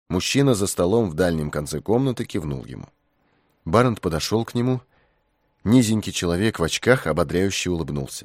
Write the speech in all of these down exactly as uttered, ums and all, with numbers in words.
Мужчина за столом в дальнем конце комнаты кивнул ему. Барент подошел к нему. Низенький человек в очках ободряюще улыбнулся.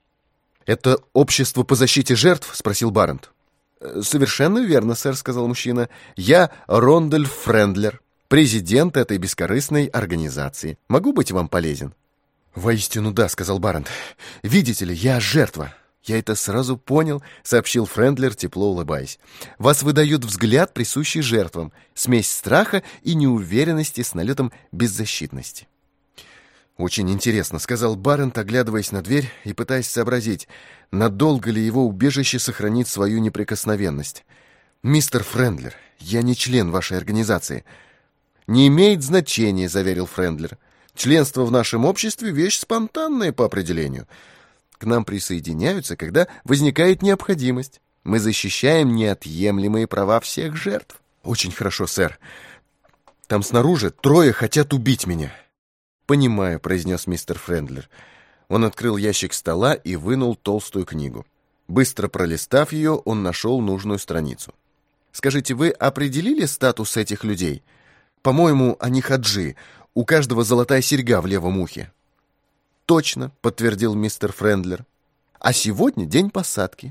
«Это общество по защите жертв?» — спросил Барент. «Совершенно верно, сэр», — сказал мужчина. «Я Рондольф Френдлер, президент этой бескорыстной организации. Могу быть вам полезен?» «Воистину да», — сказал Барент. «Видите ли, я жертва». «Я это сразу понял», — сообщил Френдлер, тепло улыбаясь. «Вас выдает взгляд, присущий жертвам, смесь страха и неуверенности с налетом беззащитности». «Очень интересно», — сказал Барент, оглядываясь на дверь и пытаясь сообразить, надолго ли его убежище сохранит свою неприкосновенность. «Мистер Френдлер, я не член вашей организации». «Не имеет значения», — заверил Френдлер. «Членство в нашем обществе — вещь спонтанная по определению. К нам присоединяются, когда возникает необходимость. Мы защищаем неотъемлемые права всех жертв». «Очень хорошо, сэр. Там снаружи трое хотят убить меня». «Понимаю», — произнес мистер Френдлер. Он открыл ящик стола и вынул толстую книгу. Быстро пролистав ее, он нашел нужную страницу. «Скажите, вы определили статус этих людей? По-моему, они хаджи. У каждого золотая серьга в левом ухе». «Точно», — подтвердил мистер Френдлер. «А сегодня день посадки.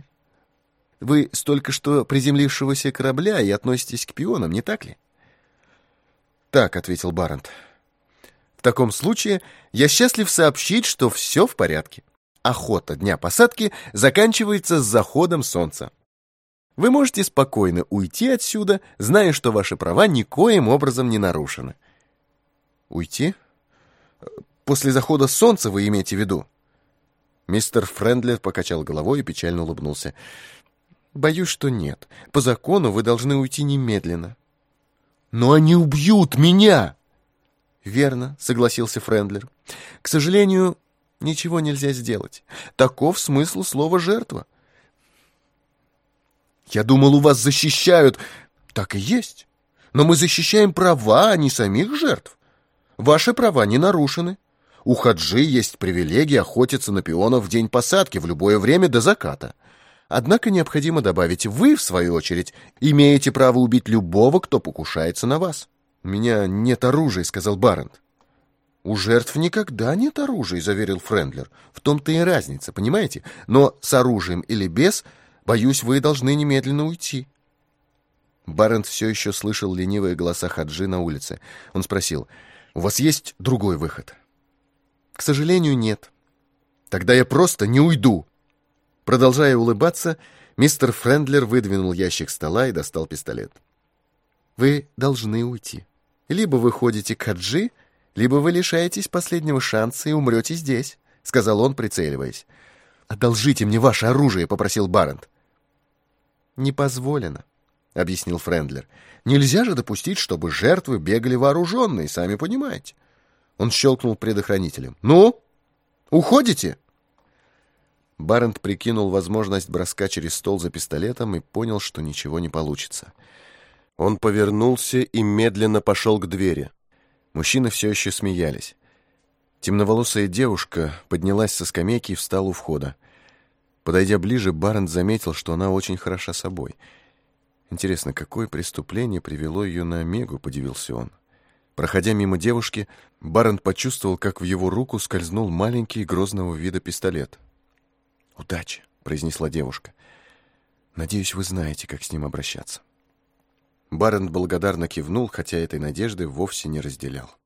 Вы с только что приземлившегося корабля и относитесь к пионам, не так ли?» «Так», — ответил Барент. «В таком случае я счастлив сообщить, что все в порядке. Охота дня посадки заканчивается с заходом солнца. Вы можете спокойно уйти отсюда, зная, что ваши права никоим образом не нарушены». «Уйти? После захода солнца вы имеете в виду?» Мистер Френдлер покачал головой и печально улыбнулся. «Боюсь, что нет. По закону вы должны уйти немедленно». «Но они убьют меня!» «Верно», — согласился Френдлер. «К сожалению, ничего нельзя сделать. Таков смысл слова «жертва». «Я думал, у вас защищают...» «Так и есть. Но мы защищаем права, а не самих жертв. Ваши права не нарушены. У хаджи есть привилегия охотиться на пионов в день посадки в любое время до заката. Однако необходимо добавить, вы, в свою очередь, имеете право убить любого, кто покушается на вас». «У меня нет оружия», — сказал Барент. «У жертв никогда нет оружия», — заверил Френдлер. «В том-то и разница, понимаете? Но с оружием или без, боюсь, вы должны немедленно уйти». Барент все еще слышал ленивые голоса хаджи на улице. Он спросил: «У вас есть другой выход?» «К сожалению, нет». «Тогда я просто не уйду». Продолжая улыбаться, мистер Френдлер выдвинул ящик стола и достал пистолет. «Вы должны уйти. Либо вы ходите к хаджи, либо вы лишаетесь последнего шанса и умрете здесь», — сказал он, прицеливаясь. «Одолжите мне ваше оружие», — попросил Барент. «Не позволено», — объяснил Френдлер. «Нельзя же допустить, чтобы жертвы бегали вооруженные, сами понимаете». Он щелкнул предохранителем. «Ну, уходите?» Барент прикинул возможность броска через стол за пистолетом и понял, что ничего не получится. Он повернулся и медленно пошел к двери. Мужчины все еще смеялись. Темноволосая девушка поднялась со скамейки и встала у входа. Подойдя ближе, Барент заметил, что она очень хороша собой. Интересно, какое преступление привело ее на Омегу, подивился он. Проходя мимо девушки, Барент почувствовал, как в его руку скользнул маленький грозного вида пистолет. «Удачи», — произнесла девушка. «Надеюсь, вы знаете, как с ним обращаться». Барент благодарно кивнул, хотя этой надежды вовсе не разделял.